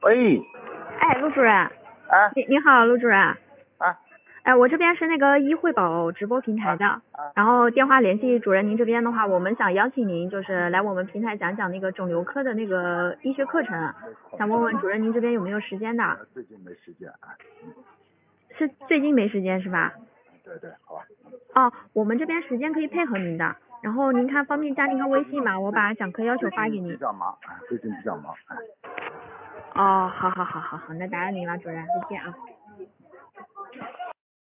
喂， 哎，陆主任。 啊你好，陆主任。 啊哎，我这边是那个医惠宝直播平台的，然后电话联系主任，您这边的话，我们想邀请您就是来我们平台讲讲那个肿瘤科的那个医学课程，想问问主任您这边有没有时间的？ 最近没时间啊。 是最近没时间是吧？ 对对，好吧。 哦，我们这边时间可以配合您的，然后您看方便加您个微信吗？我把讲课要求发给您。 比较忙啊，最近比较忙啊。 哦，好，那打扰您了，主任，再见啊。